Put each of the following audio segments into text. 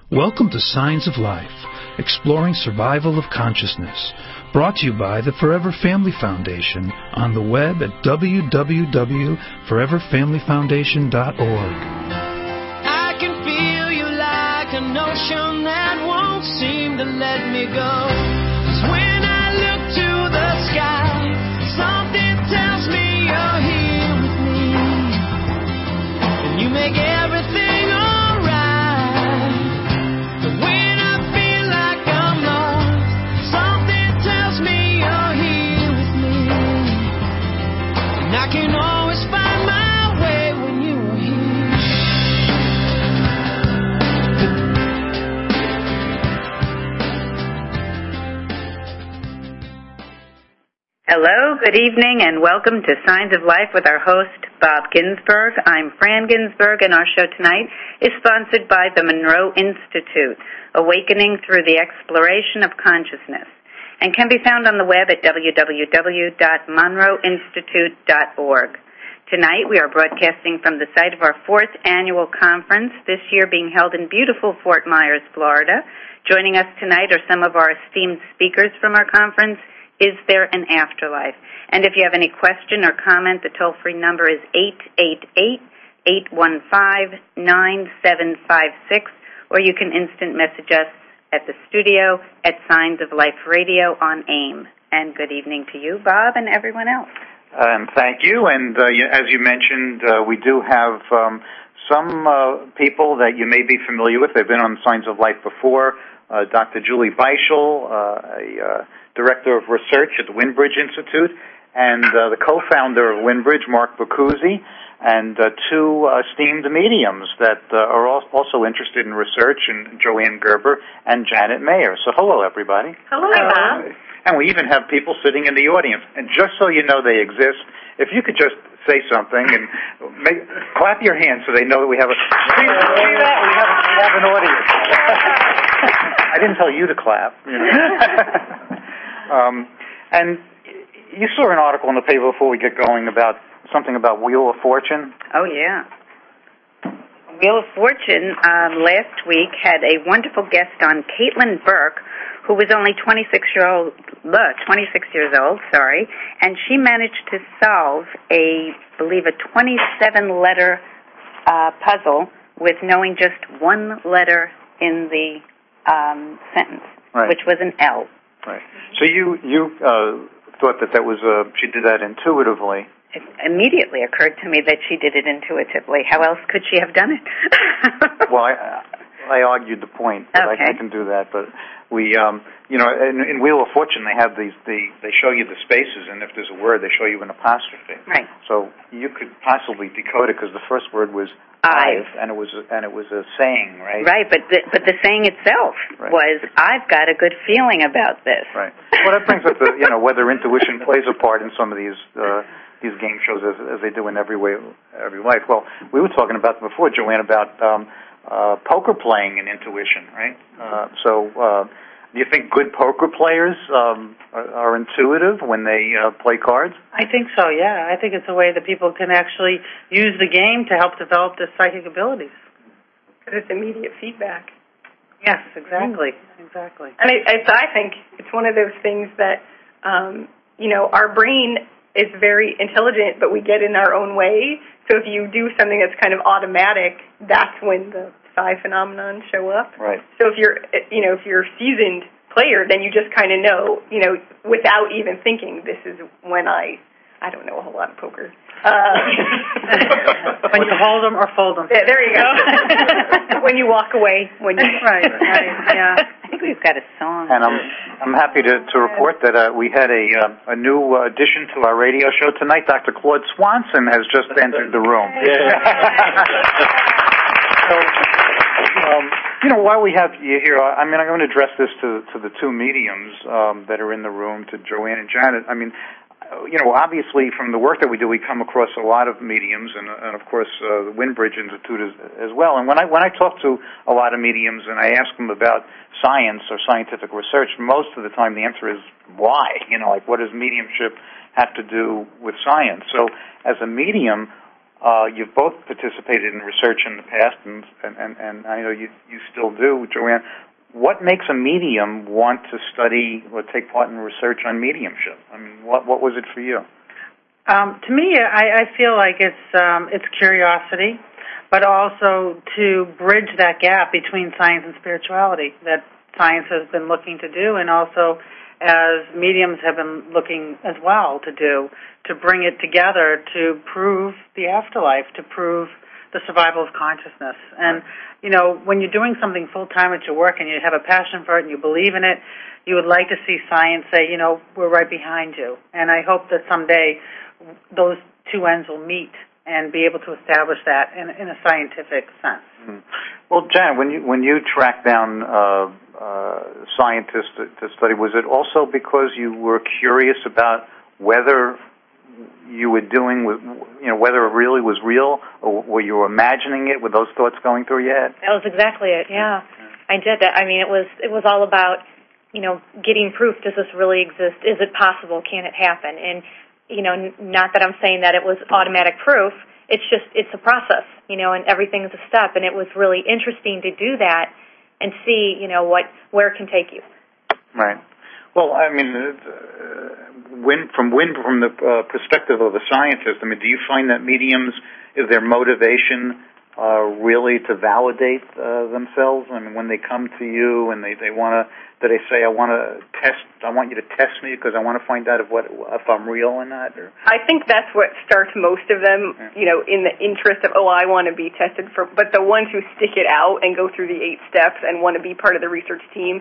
Welcome to Signs of Life, exploring survival of consciousness, brought to you by the Forever Family Foundation on the web at www.foreverfamilyfoundation.org. I can feel you like an ocean that won't seem to let me go. 'Cause when I look to the sky, something tells me you're here with me, and you make everything alright. But when I feel like I'm lost, something tells me you're here with me, and I can always find my way when you are here. Hello, good evening, and welcome to Signs of Life with our host, Bob Ginsberg. I'm Fran Ginsberg, and our show tonight is sponsored by the Monroe Institute, Awakening Through the Exploration of Consciousness, and can be found on the web at www.monroeinstitute.org. Tonight we are broadcasting from the site of our 4th annual conference, this year being held in beautiful Fort Myers, Florida. Joining us tonight are some of our esteemed speakers from our conference, Is There an Afterlife? And if you have any question or comment, the toll-free number is 888-815-9756, or you can instant message us at the studio at Signs of Life Radio on AIM. And good evening to you, Bob, and everyone else. Thank you. And as you mentioned, we do have some people that you may be familiar with. They've been on Signs of Life before. Dr. Julie Beischel, a Director of Research at the Windbridge Institute, and the co-founder of Windbridge, Mark Bacuzzi, and two esteemed mediums that are also interested in research, and Joanne Gerber and Janet Mayer. So hello, everybody. Hello, Bob. And we even have people sitting in the audience. And just so you know they exist, if you could just say something and clap your hands so they know that we have a... See that? We have an audience. I didn't tell you to clap. You know. And you saw an article in the paper before we get going about something about Wheel of Fortune. Oh, yeah. Wheel of Fortune last week had a wonderful guest on, Caitlin Burke, who was only 26 years old, and she managed to solve a 27-letter puzzle with knowing just one letter in the sentence, right, which was an L. Right. So you thought that was she did that intuitively. It immediately occurred to me that she did it intuitively. How else could she have done it? Well, I argued the point, but okay. I can do that. But we, in Wheel of Fortune, they have they show you the spaces, and if there's a word, they show you an apostrophe. Right. So you could possibly decode it because the first word was I've, and it was a saying, right? Right, but the saying itself was, I've got a good feeling about this. Right. Well, that brings up whether intuition plays a part in some of these game shows as they do in every life. Well, we were talking about before, Joanne, about poker playing and intuition, right? Do you think good poker players are intuitive when they play cards? I think so, yeah. I think it's a way that people can actually use the game to help develop their psychic abilities. Because it's immediate feedback. Yes, exactly. Exactly. And I think it's one of those things that, our brain is very intelligent, but we get in our own way. So if you do something that's kind of automatic, that's when the psi phenomenon show up. Right. So if you're a seasoned player, then you just kind of know, without even thinking, this is when I don't know a whole lot of poker. When you hold them or fold them. There you go. When you walk away. Right. Yeah. I think we've got a song. And I'm happy to report that we had a new addition to our radio show tonight. Dr. Claude Swanson has just entered the room. So, while we have you here, I'm going to address this to the two mediums that are in the room, to Joanne and Janet. Obviously from the work that we do, we come across a lot of mediums, and of course the Windbridge Institute as well. And when I talk to a lot of mediums and I ask them about science or scientific research, most of the time the answer is why? What does mediumship have to do with science? So as a medium, You've both participated in research in the past, and I know you still do, Joanne. What makes a medium want to study or take part in research on mediumship? I mean, what was it for you? To me, I feel like it's curiosity, but also to bridge that gap between science and spirituality that science has been looking to do, and also as mediums have been looking as well to do, to bring it together to prove the afterlife, to prove the survival of consciousness. And, you know, when you're doing something full-time at your work and you have a passion for it and you believe in it, you would like to see science say, you know, we're right behind you. And I hope that someday those two ends will meet and be able to establish that in a scientific sense. Mm-hmm. Well, Jan, when you tracked down scientists to study, was it also because you were curious about whether you were doing, you know, whether it really was real, or were you imagining it? Were those thoughts going through your head? That was exactly it. Yeah, I did that. I mean, it was all about, you know, getting proof. Does this really exist? Is it possible? Can it happen? And, you know, not that I'm saying that it was automatic proof. It's just, it's a process, you know, and everything's a step. And it was really interesting to do that and see, you know, where it can take you. Right. Well, I mean, from the perspective of a scientist, I mean, do you find that mediums, is their motivation really to validate themselves? I mean, when they come to you and they want to, do they say, I want you to test me because I want to find out if I'm real or not? Or? I think that's what starts most of them, you know, in the interest of, I want to be tested for. But the ones who stick it out and go through the 8 steps and want to be part of the research team,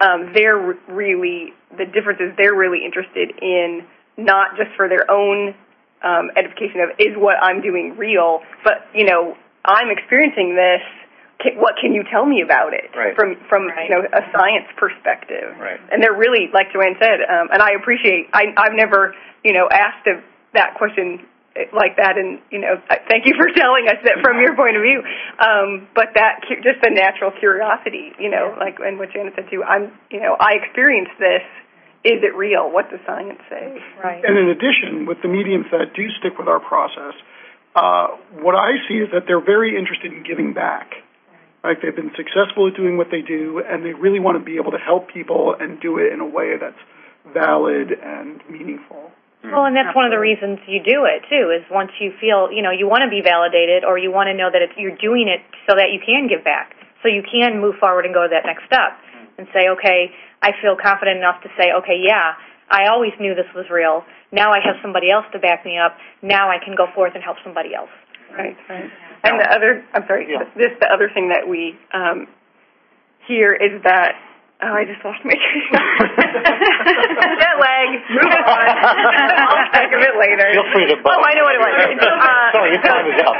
the difference is they're really interested in not just for their own edification of, is what I'm doing real, but, you know, I'm experiencing this. What can you tell me about it? Right. From right. You know, a science perspective? Right. And they're really, like Joanne said, and I appreciate. I've never, you know, asked that question like that, and, you know, thank you for telling us that from your point of view. But that just the natural curiosity, you know, like and what Janet said too. I experienced this. Is it real? What does science say? Right. And in addition, with the mediums that do stick with our process, what I see is that they're very interested in giving back. Right? They've been successful at doing what they do, and they really want to be able to help people and do it in a way that's valid and meaningful. Well, and that's one of the reasons you do it, too, is once you feel, you know, you want to be validated or you want to know that you're doing it so that you can give back, so you can move forward and go to that next step and say, okay, I feel confident enough to say, okay, yeah, I always knew this was real. Now I have somebody else to back me up. Now I can go forth and help somebody else. Right. And the other thing that we hear is that, I just lost my train. Jet lag. Move on. I'll think of it later. Feel free to buzz. I know what it was. Sorry, your time is up.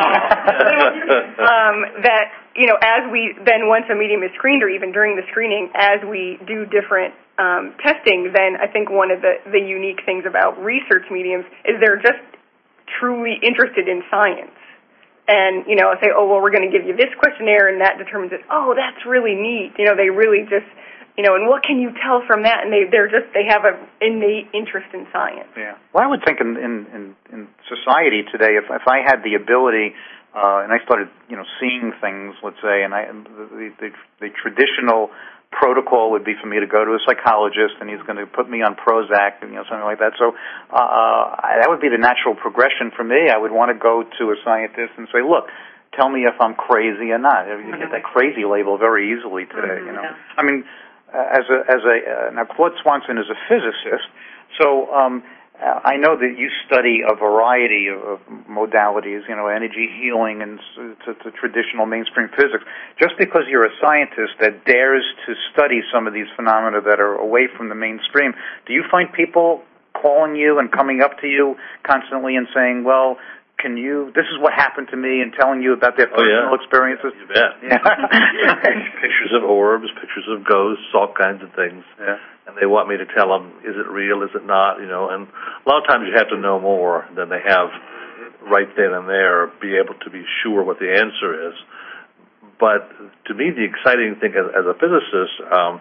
That, you know, once a medium is screened, or even during the screening, as we do different testing, then I think one of the unique things about research mediums is they're just truly interested in science. And, you know, say, we're going to give you this questionnaire, and that determines it. Oh, that's really neat. You know, they really just, you know, and what can you tell from that? And they have an innate interest in science. Yeah. Well, I would think in society today, if I had the ability, and I started, you know, seeing things, let's say, and the traditional protocol would be for me to go to a psychologist, and he's going to put me on Prozac, and, you know, something like that. So that would be the natural progression for me. I would want to go to a scientist and say, look, tell me if I'm crazy or not. You get that crazy label very easily today. You know, I mean, now Claude Swanson is a physicist, so I know that you study a variety of modalities, you know, energy healing and to traditional mainstream physics. Just because you're a scientist that dares to study some of these phenomena that are away from the mainstream, do you find people calling you and coming up to you constantly and saying, well, this is what happened to me, and telling you about their personal experiences? You bet. Yeah. Pictures of orbs, pictures of ghosts, all kinds of things. Yeah. And they want me to tell them, is it real, is it not, you know, and a lot of times you have to know more than they have right then and there, be able to be sure what the answer is. But to me, the exciting thing as a physicist,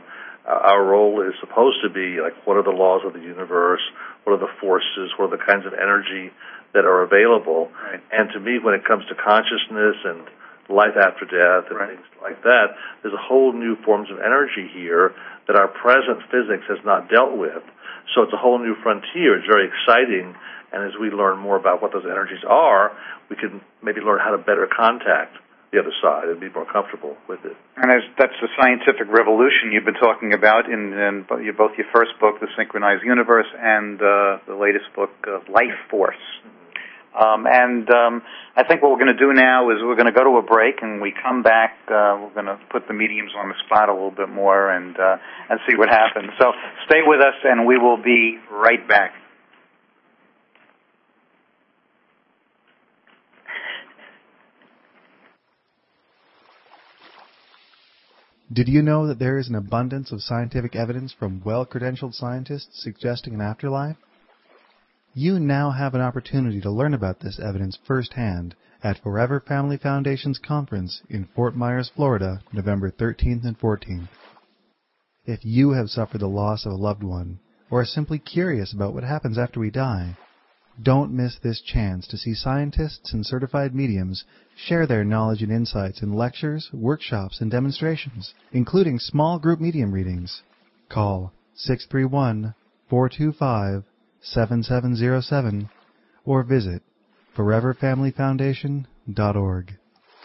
Our role is supposed to be like, what are the laws of the universe? What are the forces? What are the kinds of energy that are available? Right. And to me, when it comes to consciousness and life after death and things like that, there's a whole new forms of energy here that our present physics has not dealt with. So it's a whole new frontier. It's very exciting. And as we learn more about what those energies are, we can maybe learn how to better contact the other side and be more comfortable with it. And that's the scientific revolution you've been talking about in both your first book, The Synchronized Universe, and the latest book, Life Force. I think what we're going to do now is we're going to go to a break, and we come back, we're going to put the mediums on the spot a little bit more and see what happens. So stay with us, and we will be right back. Did you know that there is an abundance of scientific evidence from well-credentialed scientists suggesting an afterlife? You now have an opportunity to learn about this evidence firsthand at Forever Family Foundation's conference in Fort Myers, Florida, November 13th and 14th. If you have suffered the loss of a loved one, or are simply curious about what happens after we die, don't miss this chance to see scientists and certified mediums share their knowledge and insights in lectures, workshops, and demonstrations, including small group medium readings. Call 631-425-7707 or visit foreverfamilyfoundation.org.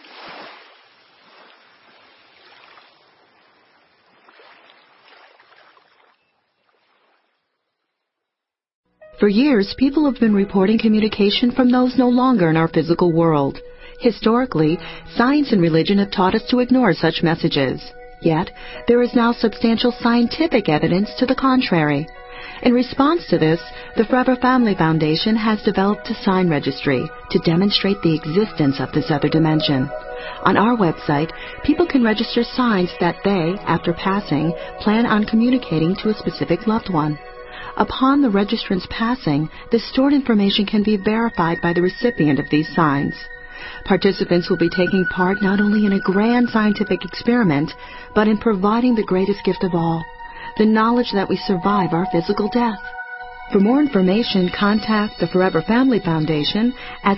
For years, people have been reporting communication from those no longer in our physical world. Historically, science and religion have taught us to ignore such messages. Yet, there is now substantial scientific evidence to the contrary. In response to this, the Forever Family Foundation has developed a sign registry to demonstrate the existence of this other dimension. On our website, people can register signs that they, after passing, plan on communicating to a specific loved one. Upon the registrant's passing, the stored information can be verified by the recipient of these signs. Participants will be taking part not only in a grand scientific experiment, but in providing the greatest gift of all, the knowledge that we survive our physical death. For more information, contact the Forever Family Foundation at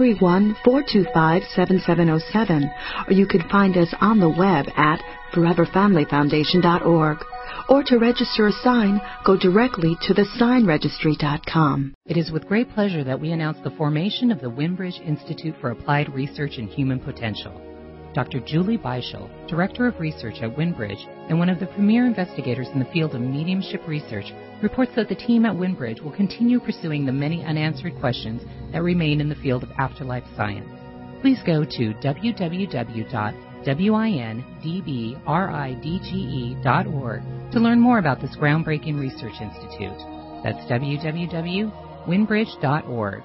631-425-7707, or you can find us on the web at foreverfamilyfoundation.org. Or to register a sign, go directly to thesignregistry.com. It is with great pleasure that we announce the formation of the Winbridge Institute for Applied Research in Human Potential. Dr. Julie Beischel, Director of Research at Winbridge and one of the premier investigators in the field of mediumship research, reports that the team at Winbridge will continue pursuing the many unanswered questions that remain in the field of afterlife science. Please go to www.windbridge.org to learn more about this groundbreaking research institute. That's www.windbridge.org.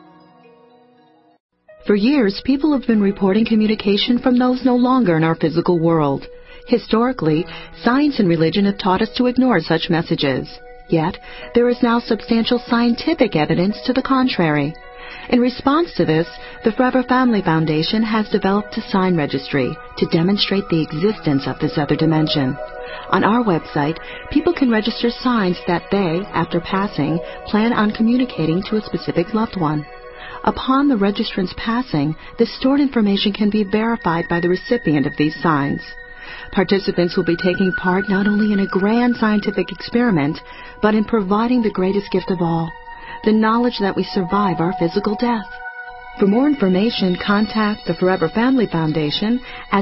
For years, people have been reporting communication from those no longer in our physical world. Historically, science and religion have taught us to ignore such messages. Yet, there is now substantial scientific evidence to the contrary. In response to this, the Forever Family Foundation has developed a sign registry to demonstrate the existence of this other dimension. On our website, people can register signs that they, after passing, plan on communicating to a specific loved one. Upon the registrant's passing, the stored information can be verified by the recipient of these signs. Participants will be taking part not only in a grand scientific experiment, but in providing the greatest gift of all, the knowledge that we survive our physical death. For more information, contact the Forever Family Foundation at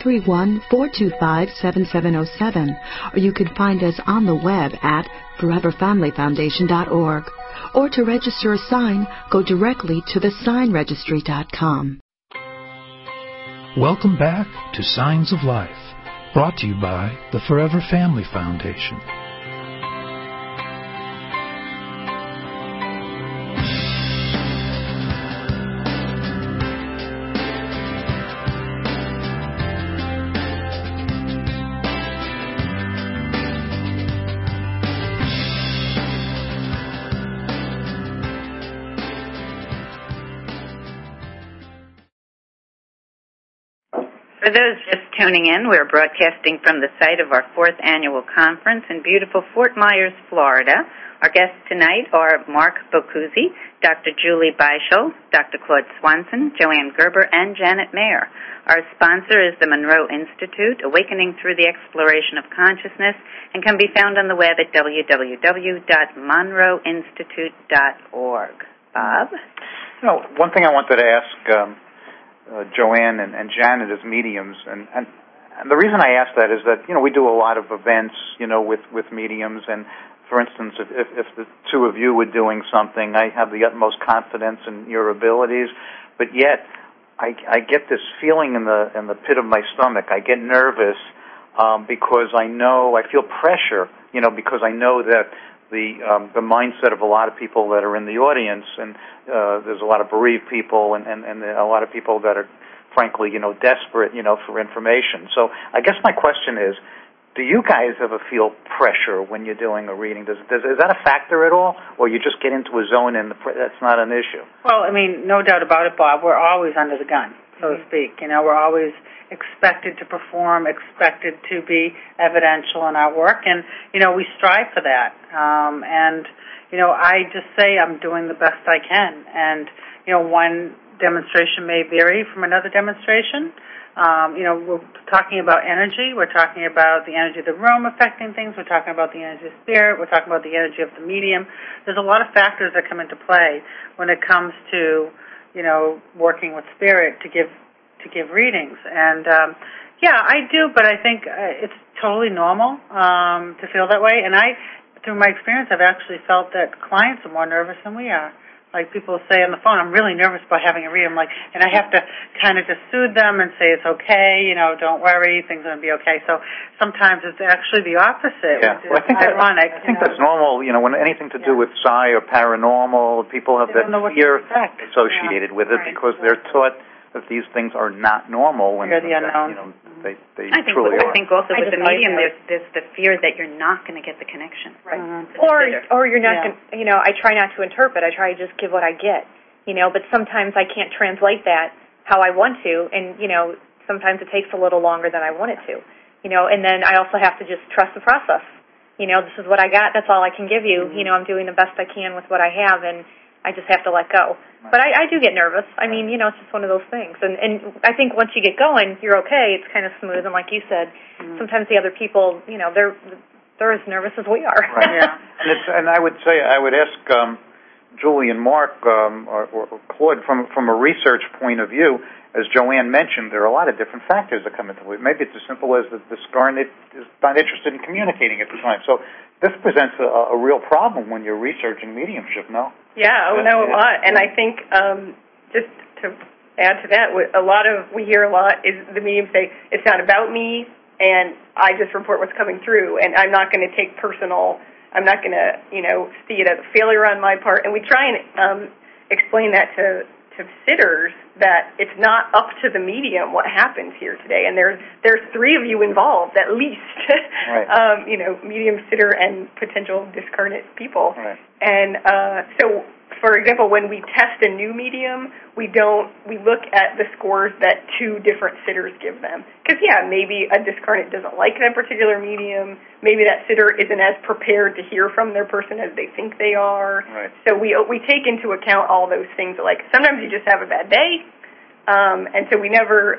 631-425-7707, or you can find us on the web at foreverfamilyfoundation.org. Or to register a sign, go directly to thesignregistry.com. Welcome back to Signs of Life, brought to you by the Forever Family Foundation. For those just tuning in, we're broadcasting from the site of our 4th annual conference in beautiful Fort Myers, Florida. Our guests tonight are Mark Boccuzzi, Dr. Julie Beischel, Dr. Claude Swanson, Joanne Gerber, and Janet Mayer. Our sponsor is the Monroe Institute, Awakening Through the Exploration of Consciousness, and can be found on the web at www.monroeinstitute.org. Bob? One thing I wanted to ask Joanne and Janet as mediums, and the reason I ask that is that, we do a lot of events, with mediums, and for instance, if the two of you were doing something, I have the utmost confidence in your abilities, but yet I get this feeling in the pit of my stomach. I get nervous because I feel pressure, because I know that the mindset of a lot of people that are in the audience, and there's a lot of bereaved people and a lot of people that are frankly, desperate, for information. So I guess my question is, do you guys ever feel pressure when you're doing a reading? Is that a factor at all, or you just get into a zone and that's not an issue? Well, no doubt about it, Bob. We're always under the gun, so to speak. We're always expected to perform, expected to be evidential in our work, and, we strive for that. I just say I'm doing the best I can, and, one demonstration may vary from another demonstration. We're talking about energy. We're talking about the energy of the room affecting things. We're talking about the energy of spirit. We're talking about the energy of the medium. There's a lot of factors that come into play when it comes to, working with spirit to give readings. And, I do, but I think it's totally normal to feel that way. And through my experience, I've actually felt that clients are more nervous than we are. Like people say on the phone, I'm really nervous about having a reading. And I have to kind of just soothe them and say it's okay, don't worry, things are going to be okay. So sometimes it's actually the opposite. Yeah, well, I think ironic. I think that's normal. When anything to do with psi or paranormal, people have that fear associated with it because they're taught that these things are not normal. When they're the unknown. They truly are. I think also with the medium, there's the fear that you're not going to get the connection. Right. Or you're not going to, I try not to interpret. I try to just give what I get, but sometimes I can't translate that how I want to, and, sometimes it takes a little longer than I want it to, and then I also have to just trust the process. This is what I got. That's all I can give you. I'm doing the best I can with what I have, and I just have to let go. But I do get nervous. It's just one of those things. And I think once you get going, you're okay. It's kind of smooth. And like you said, sometimes the other people, they're as nervous as we are. Right. Yeah. And I would ask Julie and Mark or Claude from a research point of view. As Joanne mentioned, there are a lot of different factors that come into it. Maybe it's as simple as the scarnet is not interested in communicating at the time. So this presents a real problem when you're researching mediumship, no? Yeah, a lot. And I think just to add to that, we hear a lot is the medium say, it's not about me, and I just report what's coming through, and I'm not going to take personal, I'm not going to, see it as a failure on my part. And we try and explain that to sitters that it's not up to the medium what happens here today, and there's three of you involved at least, right. Medium, sitter, and potential discarnate people. Right. And so, for example, when we test a new medium, we look at the scores that two different sitters give them. Because, maybe a discarnate doesn't like that particular medium. Maybe that sitter isn't as prepared to hear from their person as they think they are. Right. So we take into account all those things. Like sometimes you just have a bad day, and so we never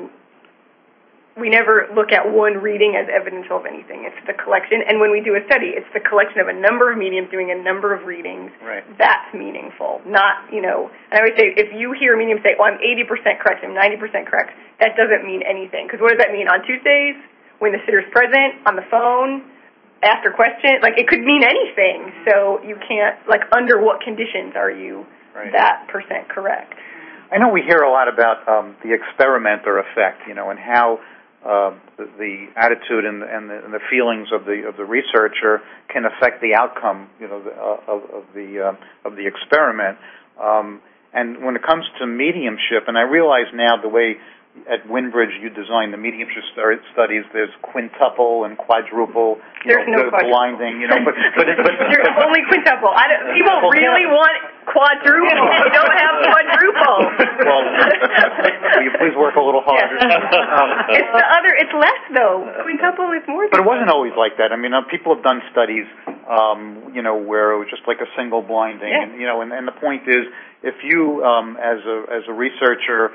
look at one reading as evidential of anything. It's the collection. And when we do a study, it's the collection of a number of mediums doing a number of readings. Right. That's meaningful. Not, and I always say, if you hear a medium say, I'm 80% correct, I'm 90% correct, that doesn't mean anything. Because what does that mean? On Tuesdays, when the sitter's present, on the phone, after question, it could mean anything. So you can't, under what conditions are you that percent correct? I know we hear a lot about the experimenter effect, and how the attitude and the feelings of the researcher can affect the outcome, of the experiment. And when it comes to mediumship, and I realize now the way at Winbridge, you designed the mediumship studies. There's quintuple and quadruple. There's no blinding. But there's only quintuple. People really want quadruple. They don't have quadruple. Well, will you please work a little harder? It's less though. Quintuple is more. But it wasn't always like that. I mean, people have done studies, where it was just like a single blinding, yeah. and the point is, if you, as a researcher,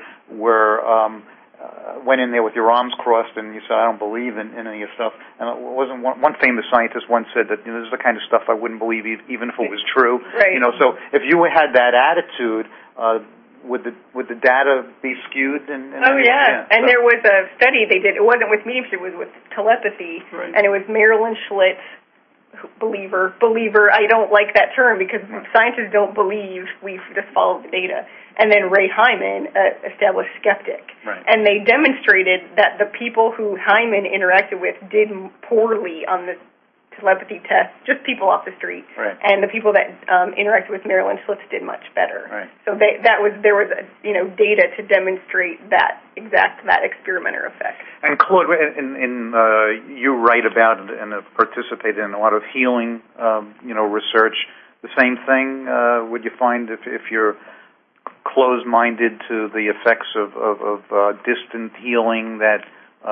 went in there with your arms crossed and you said, I don't believe in any of stuff. And it wasn't one famous scientist once said that this is the kind of stuff I wouldn't believe even if it was true. Right. So if you had that attitude, would the data be skewed? And there was a study they did. It wasn't with mediumship, it was with telepathy, right. And it was Marilyn Schlitz. Believer. I don't like that term because scientists don't believe. We just follow the data. And then Ray Hyman, established skeptic. Right. And they demonstrated that the people who Hyman interacted with did poorly on the telepathy test, just people off the street. Right. And the people that interacted with Marilyn Schlitz did much better. Right. So there was data to demonstrate that experimenter effect. And Claude, you write about and have participated in a lot of healing, research. The same thing would you find if you're closed-minded to the effects of distant healing that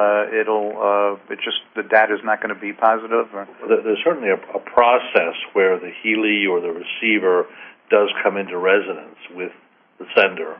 the data is not going to be positive? Or? There's certainly a process where the healee or the receiver does come into resonance with the sender.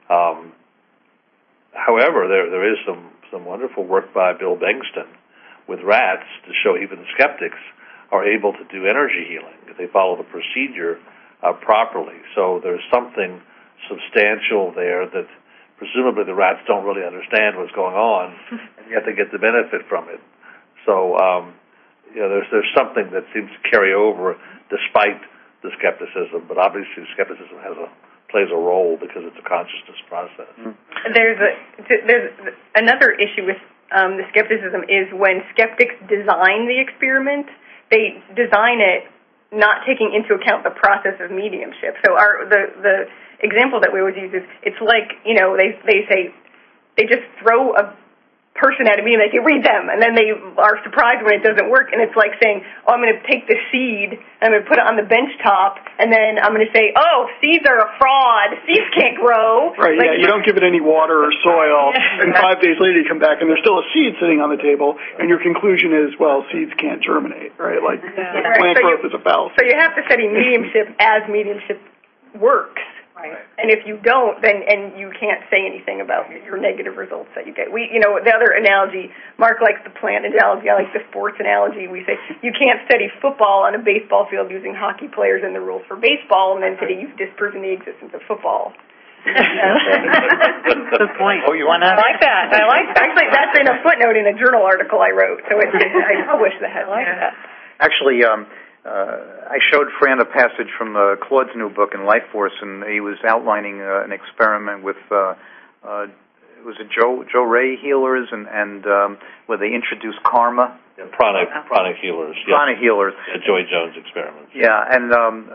However, there is some wonderful work by Bill Bengston with rats to show even skeptics are able to do energy healing if they follow the procedure properly. So there's something substantial there that presumably the rats don't really understand what's going on, and yet they get the benefit from it. So there's something that seems to carry over despite the skepticism, but obviously skepticism plays a role because it's a consciousness process. Mm-hmm. There's another issue with the skepticism is when skeptics design the experiment, they design it not taking into account the process of mediumship. So the example that we always use is it's like, they say they just throw a person at a medium, they say, read them, and then they are surprised when it doesn't work, and it's like saying, I'm going to take the seed, I'm going to put it on the bench top, and then I'm going to say, seeds are a fraud, seeds can't grow. Right, you don't give it any water or soil, and 5 days later you come back and there's still a seed sitting on the table, and your conclusion is, seeds can't germinate, right? Plant growth is a fallacy. So you have to study mediumship as mediumship works. Right. And if you don't, then you can't say anything about your negative results that you get. The other analogy, Mark likes the plant analogy, I like the sports analogy. We say you can't study football on a baseball field using hockey players and the rules for baseball, and then say you've disproven the existence of football. Good point. Oh, you want that? I like that. Actually, that's in a footnote in a journal article I wrote, so I published the headline. I like that. Actually, I showed Fran a passage from Claude's new book in Life Force, and he was outlining an experiment with was it Joe Ray healers and where they introduced karma. Yeah, pranic healers. Pranic healers. Yeah, Joy Jones experiments. Yeah, and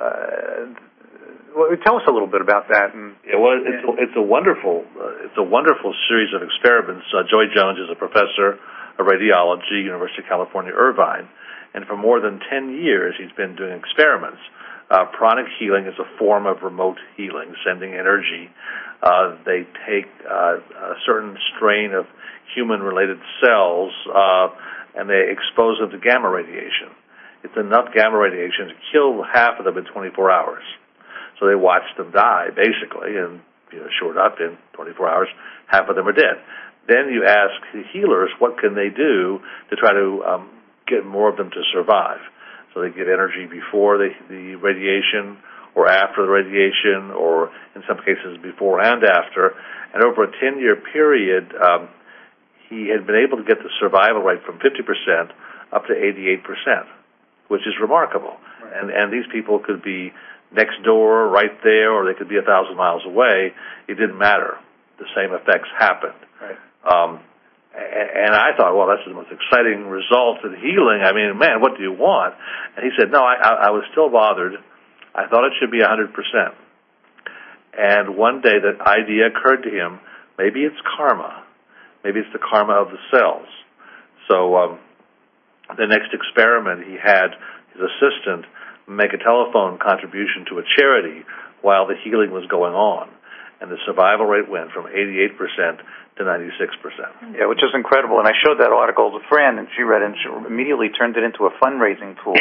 tell us a little bit about that. It's a wonderful series of experiments. Joy Jones is a professor of radiology, University of California, Irvine. And for more than 10 years, he's been doing experiments. Pranic healing is a form of remote healing, sending energy. They take a certain strain of human-related cells, and they expose them to gamma radiation. It's enough gamma radiation to kill half of them in 24 hours. So they watch them die, basically, and sure enough, in 24 hours, half of them are dead. Then you ask the healers, what can they do to try to get more of them to survive? So they give energy before the radiation or after the radiation, or in some cases before and after. And over a 10-year period, he had been able to get the survival rate from 50% up to 88%, which is remarkable. Right. And these people could be next door, right there, or they could be 1,000 miles away. It didn't matter. The same effects happened. Right. And I thought, that's the most exciting result in healing. I mean, man, what do you want? And he said, no, I was still bothered. I thought it should be 100%. And one day that idea occurred to him, maybe it's karma. Maybe it's the karma of the cells. So the next experiment, he had his assistant make a telephone contribution to a charity while the healing was going on. And the survival rate went from 88% to 96%. Yeah, which is incredible. And I showed that article to Fran, and she read it, and she immediately turned it into a fundraising tool.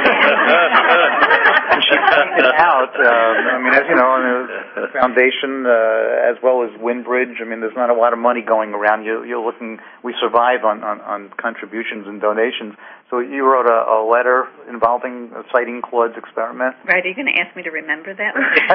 And she pointed out, as you know, the foundation, as well as Windbridge, there's not a lot of money going around. You're looking, we survive on contributions and donations. So you wrote a letter involving citing Claude's experiment? Right, are you going to ask me to remember that?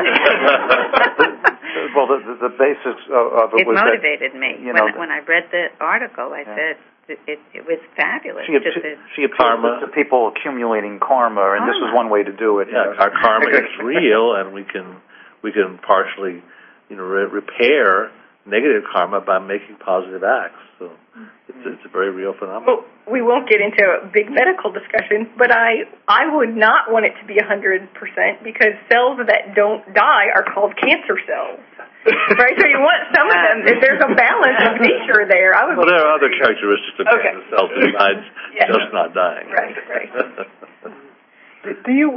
Well, the basics of it was motivated that, me. When I read the article, I said it was fabulous. She appealed to people accumulating karma, and this is one way to do it. Yeah, our karma is real, and we can partially, repair negative karma by making positive acts. So it's a very real phenomenon. Well, we won't get into a big medical discussion, but I would not want it to be 100% because cells that don't die are called cancer cells. Right? So you want some of them. If there's a balance of nature there, I would. Well, there are other characteristics of cancer cells besides just not dying. Right. Do you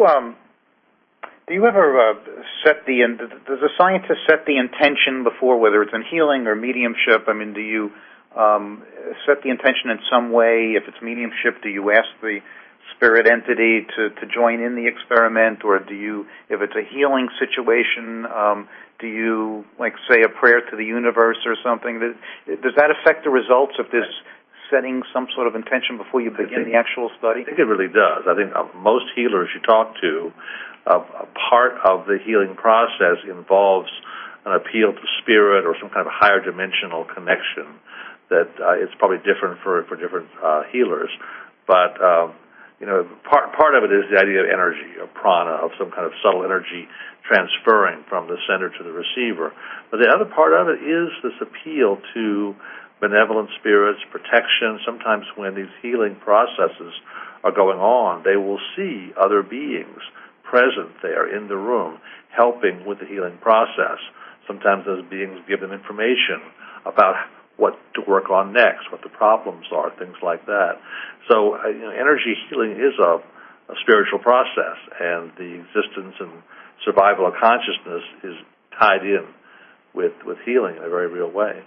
ever does a scientist set the intention before, whether it's in healing or mediumship? Do you set the intention in some way? If it's mediumship, do you ask the spirit entity to join in the experiment, or do you, if it's a healing situation, do you say a prayer to the universe or something? Does that affect the results if there's setting some sort of intention before you begin the actual study? I think it really does. I think most healers you talk to, a part of the healing process involves an appeal to spirit or some kind of higher dimensional connection that it's probably different for different healers. But, part of it is the idea of energy, of prana, of some kind of subtle energy transferring from the sender to the receiver. But the other part of it is this appeal to benevolent spirits, protection. Sometimes when these healing processes are going on, they will see other beings present there in the room helping with the healing process. Sometimes those beings give them information about what to work on next, what the problems are, things like that. So energy healing is a spiritual process, and the existence and survival of consciousness is tied in with healing in a very real way.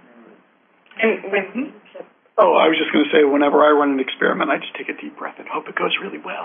I was just going to say, whenever I run an experiment, I just take a deep breath and hope it goes really well.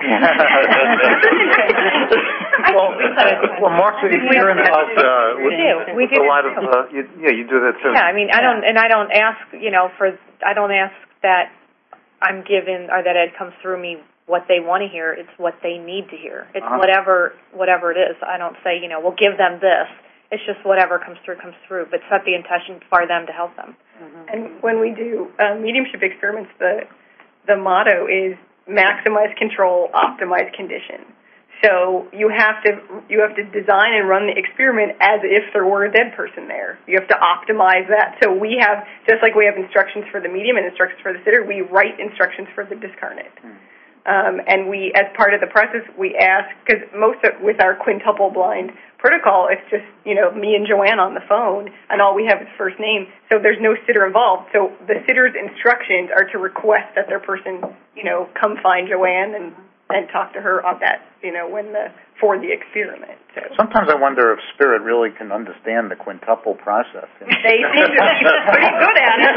Well, Mark, you're in the house we do a lot of you do that too. Yeah, I don't ask, I don't ask that I'm given or that it comes through me what they want to hear. It's what they need to hear. It's whatever it is. I don't say, we'll give them this. It's just whatever comes through, but set the intention for them to help them. Mm-hmm. And when we do mediumship experiments, the motto is maximize control, optimize condition. So you have to design and run the experiment as if there were a dead person there. You have to optimize that. So we have, just like we have instructions for the medium and instructions for the sitter, we write instructions for the discarnate. And we, as part of the process, we ask, because with our quintuple blind protocol, it's just, me and Joanne on the phone, and all we have is first name, so there's no sitter involved. So the sitter's instructions are to request that their person, come find Joanne and talk to her on that, for the experiment. So. Sometimes I wonder if spirit really can understand the quintuple process. They seem to be pretty good at it.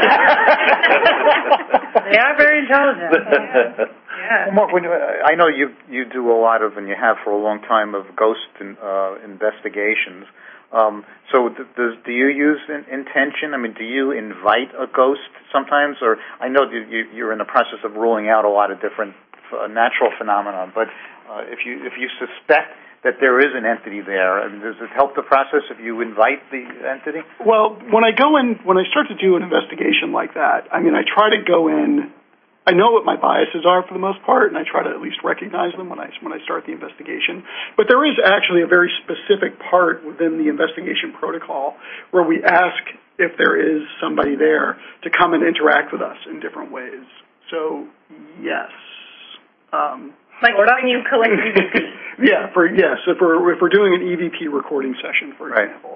They are very intelligent. Yeah. Well, Mark, I know you do a lot of, and you have for a long time, of ghost investigations. So do you use intention? Do you invite a ghost sometimes? Or I know you're in the process of ruling out a lot of different natural phenomena, but if you suspect that there is an entity there, does it help the process if you invite the entity? Well, when I start to do an investigation like that, I try to go in. I know what my biases are for the most part, and I try to at least recognize them when I start the investigation. But there is actually a very specific part within the investigation protocol where we ask if there is somebody there to come and interact with us in different ways. So, yes. Like when you collect EVP. If we're doing an EVP recording session, for example,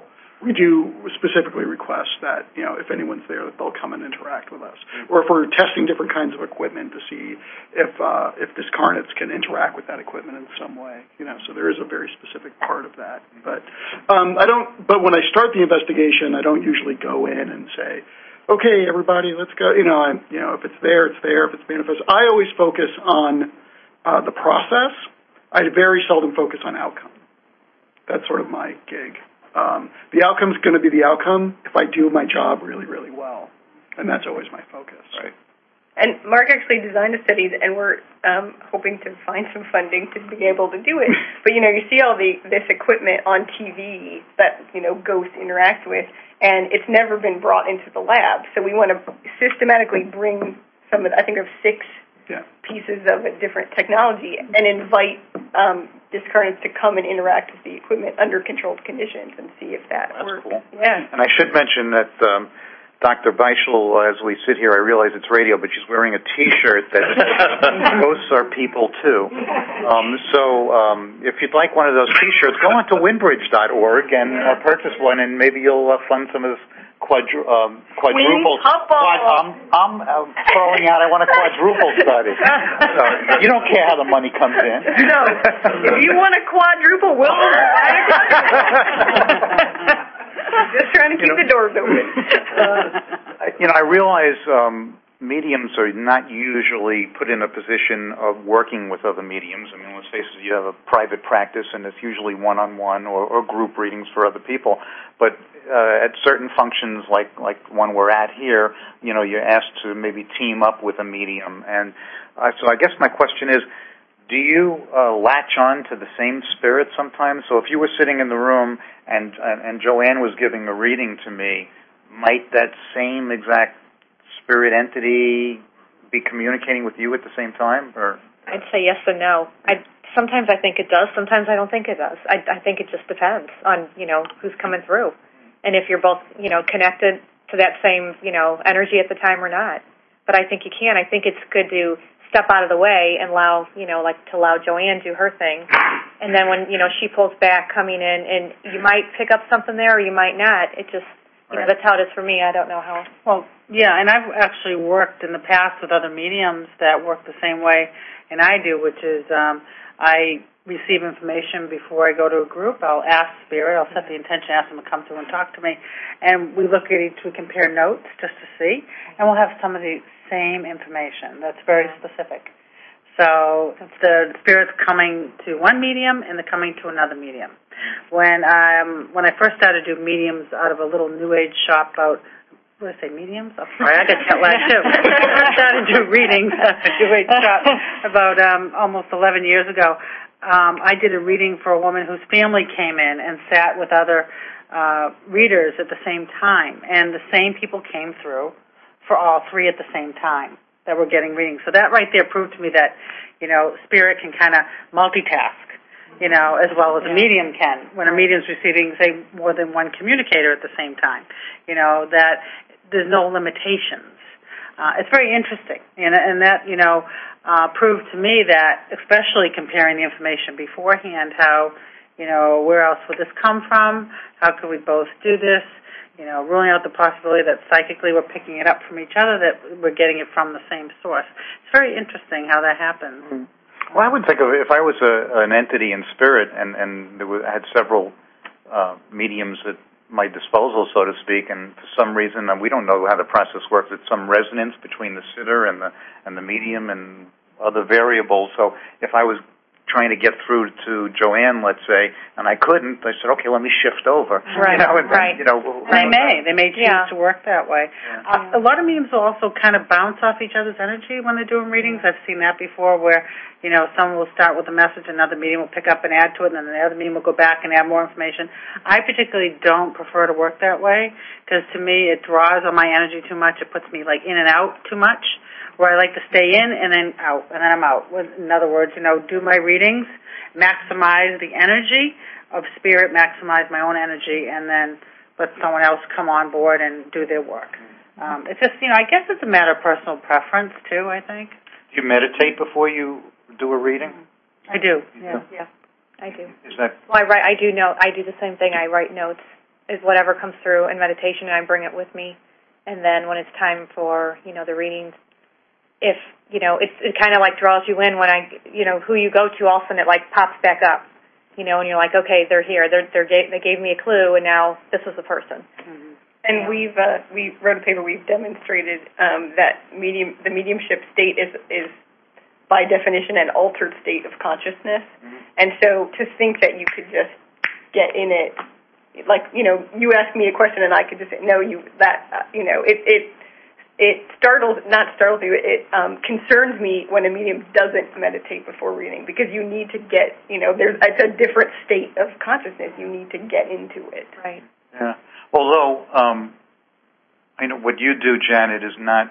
we do specifically request that, if anyone's there, that they'll come and interact with us. Or if we're testing different kinds of equipment to see if discarnates can interact with that equipment in some way. So there is a very specific part of that. But But when I start the investigation, I don't usually go in and say, okay, everybody, let's go. If it's there, it's there. If it's manifest, I always focus on the process. I very seldom focus on outcome. That's sort of my gig. The outcome's going to be the outcome if I do my job really, really well. And that's always my focus. Right. And Mark actually designed a study, and we're hoping to find some funding to be able to do it. But, you see all this equipment on TV that, ghosts interact with, and it's never been brought into the lab. So we want to systematically bring some of I think of 6 pieces of a different technology and invite discarnates to come and interact with the equipment under controlled conditions and see if that works. Cool. Yeah. And I should mention that Dr. Beischel, as we sit here, I realize it's radio, but she's wearing a T-shirt that ghosts are people too. If you'd like one of those T-shirts, go on to winbridge.org and purchase one, and maybe you'll fund some of this quadruple. I'm throwing out. I want a quadruple study. You don't care how the money comes in. No, if you want a quadruple, we'll. Just trying to keep the doors open. I realize mediums are not usually put in a position of working with other mediums. I mean, let's face it, you have a private practice, and it's usually one-on-one or group readings for other people. But at certain functions, like one we're at here, you're asked to maybe team up with a medium. And so I guess my question is, do you latch on to the same spirit sometimes? So if you were sitting in the room and Joanne was giving a reading to me, might that same exact spirit entity be communicating with you at the same time? Or I'd say yes and no. Sometimes I think it does. Sometimes I don't think it does. I think it just depends on who's coming through, and if you're both connected to that same energy at the time or not. But I think you can. I think it's good to step out of the way and allow Joanne do her thing, and then when she pulls back, coming in, and you might pick up something there or you might not. It just that's how it is for me. I don't know how. Well, yeah, and I've actually worked in the past with other mediums that work the same way, and I do, which is I receive information before I go to a group. I'll ask Spirit. I'll set the intention, ask them to come through and talk to me, and we look at each. We compare notes just to see, and we'll have some of the same information. That's very specific. So the Spirit's coming to one medium and they're coming to another medium. When I first started to do mediums out of a little New Age shop out, what did I say, mediums? Oh, sorry, I got jet lag too. I started to do readings at a New Age shop about almost 11 years ago. I did a reading for a woman whose family came in and sat with other readers at the same time, and the same people came through for all 3 at the same time that were getting readings. So that right there proved to me that, Spirit can kind of multitask, as well as a medium can. When a medium's receiving, say, more than one communicator at the same time, that there's no limitations. It's very interesting, and that, proved to me that, especially comparing the information beforehand, how, where else would this come from? How could we both do this? Ruling out the possibility that psychically we're picking it up from each other, that we're getting it from the same source. It's very interesting how that happens. Mm-hmm. Well, I would think of it, if I was an entity in spirit and I had several mediums at my disposal, so to speak, and for some reason, we don't know how the process works, it's some resonance between the sitter and the medium and other variables. So if I was trying to get through to Joanne, let's say, and I couldn't, I said, okay, let me shift over. Right, right. They may choose to work that way. Yeah. A lot of mediums will also kind of bounce off each other's energy when they're doing readings. I've seen that before where, someone will start with a message, another medium will pick up and add to it, and then the other medium will go back and add more information. I particularly don't prefer to work that way because to me it draws on my energy too much. It puts me in and out too much, where I like to stay in and then out, and then I'm out. In other words, do my readings, maximize the energy of Spirit, maximize my own energy, and then let someone else come on board and do their work. It's just, I guess it's a matter of personal preference, too, I think. Do you meditate before you do a reading? I do, yeah. I do. Is that... Well, I do the same thing. I write notes is whatever comes through in meditation, and I bring it with me. And then when it's time for, the readings, if, it kind of like draws you in when who you go to, all of a sudden it like pops back up, and you're like, okay, they're here. They gave me a clue, and now this is the person. Mm-hmm. And we wrote a paper. We've demonstrated that the mediumship state is by definition an altered state of consciousness. Mm-hmm. And so to think that you could just get in it, like you ask me a question and I could just say no. It startles you. It concerns me when a medium doesn't meditate before reading, because you need to get it's a different state of consciousness. You need to get into it. Right. Yeah. Although, what you do, Janet, is not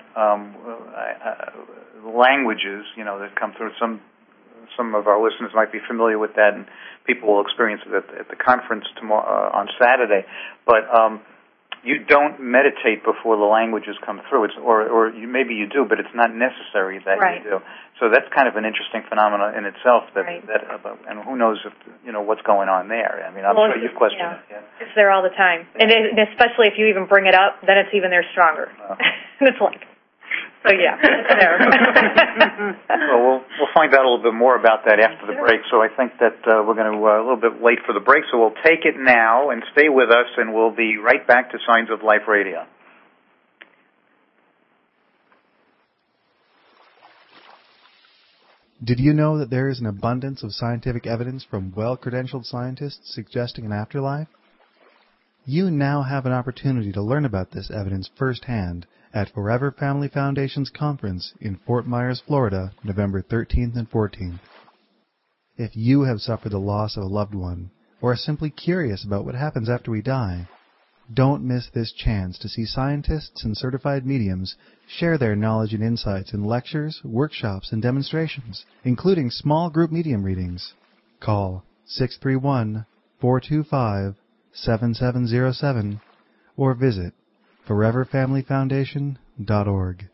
languages, that come through. Some of our listeners might be familiar with that, and people will experience it at the conference tomorrow on Saturday. But you don't meditate before the languages come through. Maybe you do, but it's not necessary that right. you do. So that's kind of an interesting phenomenon in itself. And who knows if what's going on there? I mean, I'm sure you've questioned it. Yeah. It's there all the time, and especially if you even bring it up, then it's even there stronger. And it's like, so yeah, it's there. Well, we'll find out a little bit more about that after the break. So I think that we're going to a little bit late for the break, so we'll take it now and stay with us, and we'll be right back to Signs of Life Radio. Did you know that there is an abundance of scientific evidence from well-credentialed scientists suggesting an afterlife? You now have an opportunity to learn about this evidence firsthand at Forever Family Foundation's conference in Fort Myers, Florida, November 13th and 14th. If you have suffered the loss of a loved one, or are simply curious about what happens after we die, don't miss this chance to see scientists and certified mediums share their knowledge and insights in lectures, workshops, and demonstrations, including small group medium readings. Call 631-425-7707 or visit foreverfamilyfoundation.org.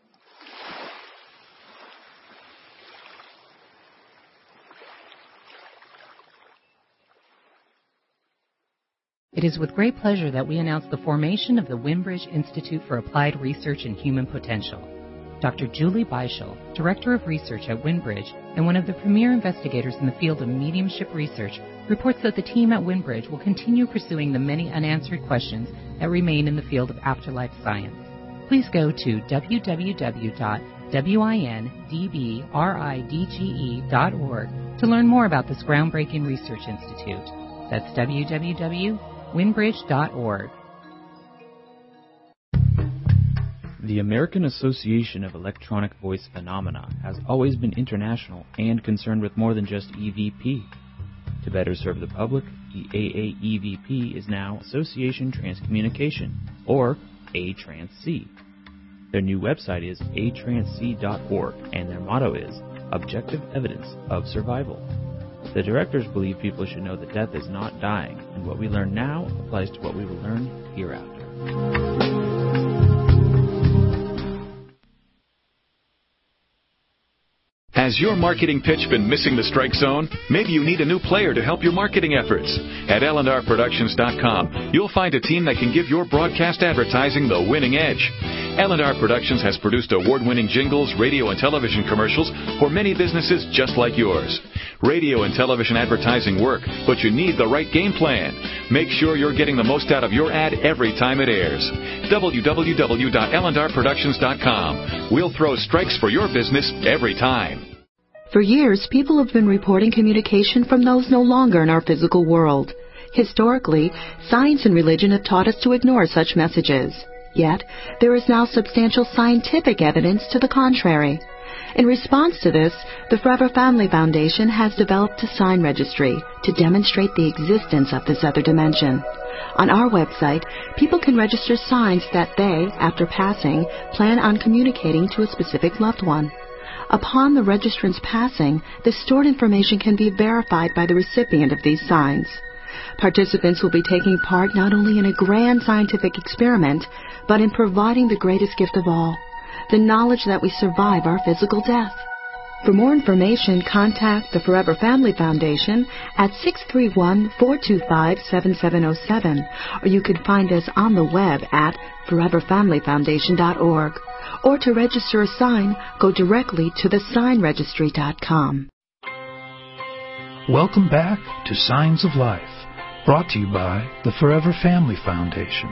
It is with great pleasure that we announce the formation of the Wimbridge Institute for Applied Research in Human Potential. Dr. Julie Beischel, Director of Research at Wimbridge and one of the premier investigators in the field of mediumship research, reports that the team at Wimbridge will continue pursuing the many unanswered questions that remain in the field of afterlife science. Please go to www.windbridge.org to learn more about this groundbreaking research institute. That's www.windbridge.org. The American Association of Electronic Voice Phenomena has always been international and concerned with more than just EVP. To better serve the public, the AAEVP is now Association Transcommunication, or ATRANSC. Their new website is atransc.org, and their motto is Objective Evidence of Survival. The directors believe people should know that death is not dying, and what we learn now applies to what we will learn hereafter. Has your marketing pitch been missing the strike zone? Maybe you need a new player to help your marketing efforts. At LNRProductions.com, you'll find a team that can give your broadcast advertising the winning edge. L&R Productions has produced award-winning jingles, radio and television commercials for many businesses just like yours. Radio and television advertising work, but you need the right game plan. Make sure you're getting the most out of your ad every time it airs. www.LNRProductions.com. We'll throw strikes for your business every time. For years, people have been reporting communication from those no longer in our physical world. Historically, science and religion have taught us to ignore such messages. Yet, there is now substantial scientific evidence to the contrary. In response to this, the Forever Family Foundation has developed a sign registry to demonstrate the existence of this other dimension. On our website, people can register signs that they, after passing, plan on communicating to a specific loved one. Upon the registrant's passing, the stored information can be verified by the recipient of these signs. Participants will be taking part not only in a grand scientific experiment, but in providing the greatest gift of all, the knowledge that we survive our physical death. For more information, contact the Forever Family Foundation at 631-425-7707, or you can find us on the web at foreverfamilyfoundation.org. Or to register a sign, go directly to thesignregistry.com. Welcome back to Signs of Life, brought to you by the Forever Family Foundation.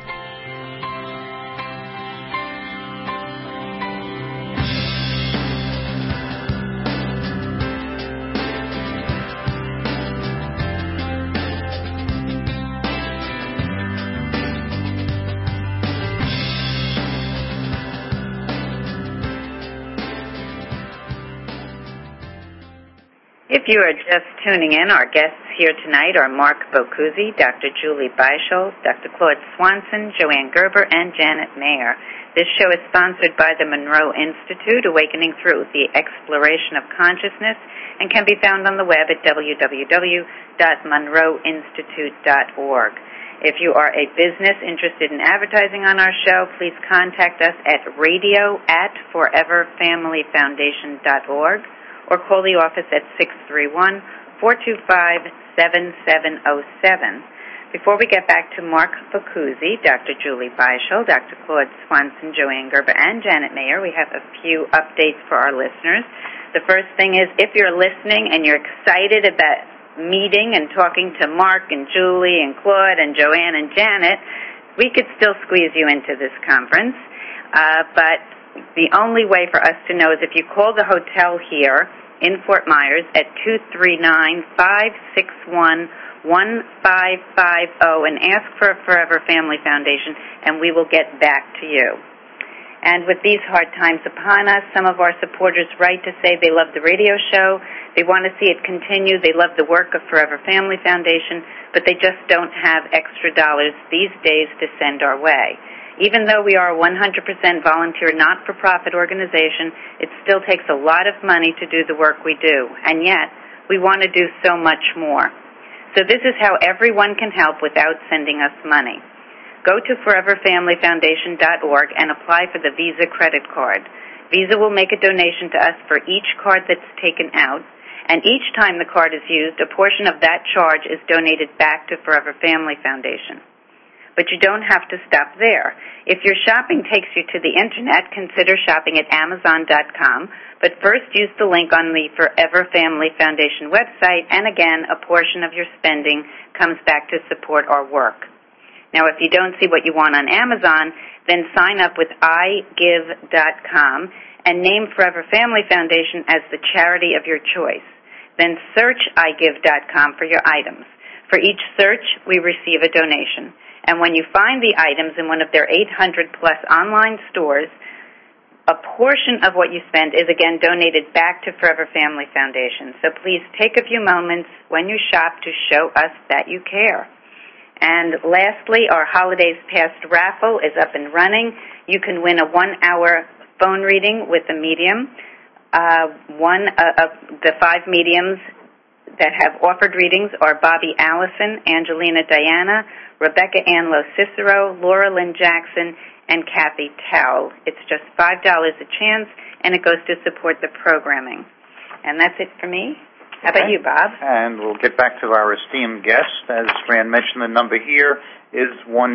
If you are just tuning in, our guests here tonight are Mark Boccuzzi, Dr. Julie Beischel, Dr. Claude Swanson, Joanne Gerber, and Janet Mayer. This show is sponsored by the Monroe Institute, Awakening Through the Exploration of Consciousness, and can be found on the web at www.monroeinstitute.org. If you are a business interested in advertising on our show, please contact us at radio@foreverfamilyfoundation.org. or call the office at 631-425-7707. Before we get back to Mark Boccuzzi, Dr. Julie Beischel, Dr. Claude Swanson, Joanne Gerber, and Janet Mayer, we have a few updates for our listeners. The first thing is, if you're listening and you're excited about meeting and talking to Mark and Julie and Claude and Joanne and Janet, we could still squeeze you into this conference, but the only way for us to know is if you call the hotel here in Fort Myers at 239-561-1550 and ask for a Forever Family Foundation, and we will get back to you. And with these hard times upon us, some of our supporters write to say they love the radio show, they want to see it continue, they love the work of Forever Family Foundation, but they just don't have extra dollars these days to send our way. Even though we are a 100% volunteer not-for-profit organization, it still takes a lot of money to do the work we do, and yet we want to do so much more. So this is how everyone can help without sending us money. Go to foreverfamilyfoundation.org and apply for the Visa credit card. Visa will make a donation to us for each card that's taken out, and each time the card is used, a portion of that charge is donated back to Forever Family Foundation. But you don't have to stop there. If your shopping takes you to the Internet, consider shopping at Amazon.com, but first use the link on the Forever Family Foundation website, and again, a portion of your spending comes back to support our work. Now, if you don't see what you want on Amazon, then sign up with iGive.com and name Forever Family Foundation as the charity of your choice. Then search iGive.com for your items. For each search, we receive a donation. And when you find the items in one of their 800-plus online stores, a portion of what you spend is again donated back to Forever Family Foundation. So please take a few moments when you shop to show us that you care. And lastly, our Holidays Past raffle is up and running. You can win a 1-hour phone reading with a medium. One of the 5 mediums that have offered readings are Bobby Allison, Angelina Diana, Rebecca Ann Lo Cicero, Laura Lynn Jackson, and Kathy Towle. It's just $5 a chance, and it goes to support the programming. And that's it for me. How about you, Bob? And we'll get back to our esteemed guest. As Fran mentioned, the number here is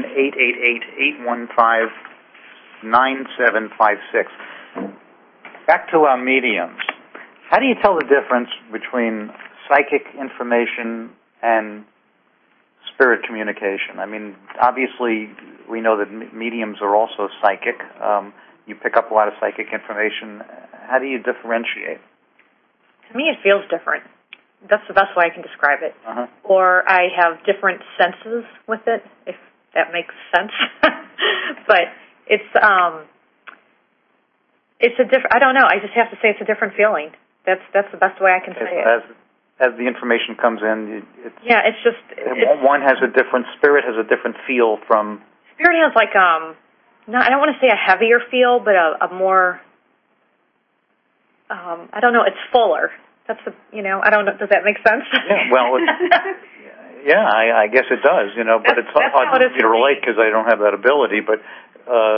1-888-815-9756. Back to our mediums. How do you tell the difference between psychic information and spirit communication? I mean, obviously, we know that mediums are also psychic. You pick up a lot of psychic information. How do you differentiate? To me, it feels different. That's the best way I can describe it. Uh-huh. Or I have different senses with it, if that makes sense. But it's a different. I don't know. I just have to say it's a different feeling. That's the best way I can say it. As the information comes in, it's just one has a different spirit, has a different feel from. Spirit has like I don't want to say a heavier feel, but a more. I don't know. It's fuller. That's I don't know. Does that make sense? Yeah. Well. I guess it does. But it's hard for me to relate because I don't have that ability. But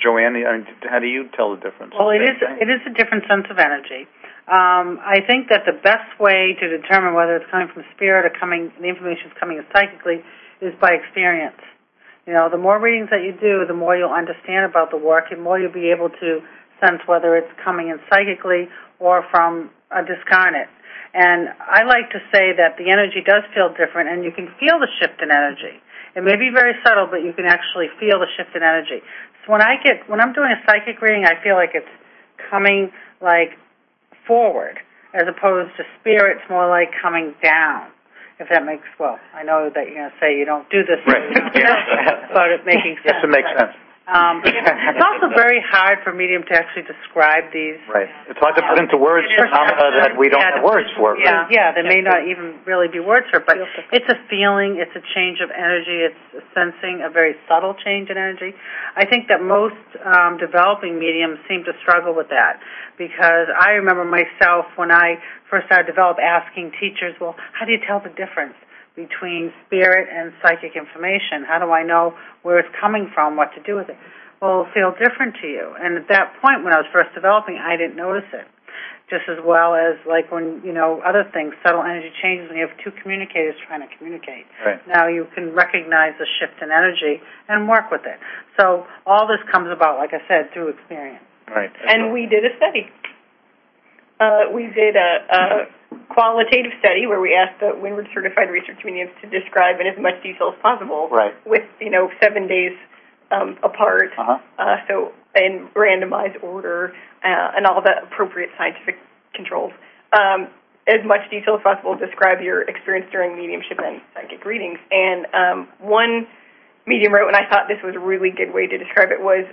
Joanne, how do you tell the difference? Well, it is a different sense of energy. I think that the best way to determine whether it's coming from spirit or the information is coming psychically is by experience. The more readings that you do, the more you'll understand about the work, and more you'll be able to sense whether it's coming in psychically or from a discarnate. And I like to say that the energy does feel different, and you can feel the shift in energy. It may be very subtle, but you can actually feel the shift in energy. So when I'm doing a psychic reading, I feel like it's coming forward, as opposed to spirit's more like coming down. If that makes, I know that you're going to say you don't do this, right? But it making sense. Yes, it makes sense. It's also very hard for medium to actually describe these. Right. It's hard to put into words phenomena that we don't have words for. Yeah, yeah. There may not even really be words for it, but it's a feeling, it's a change of energy, it's a sensing, a very subtle change in energy. I think that most developing mediums seem to struggle with that, because I remember myself when I first started to develop asking teachers, well, how do you tell the difference between spirit and psychic information? How do I know where it's coming from, what to do with it? Well, it'll feel different to you. And at that point, when I was first developing, I didn't notice it. Just as well as when, other things, subtle energy changes when you have two communicators trying to communicate. Right. Now you can recognize the shift in energy and work with it. So all this comes about, like I said, through experience. Right. And we did a study. We did a qualitative study where we asked the Windbridge certified research mediums to describe in as much detail as possible, right, with 7 days apart, so in randomized order and all the appropriate scientific controls. As much detail as possible, describe your experience during mediumship and psychic readings. And one medium wrote, and I thought this was a really good way to describe it, was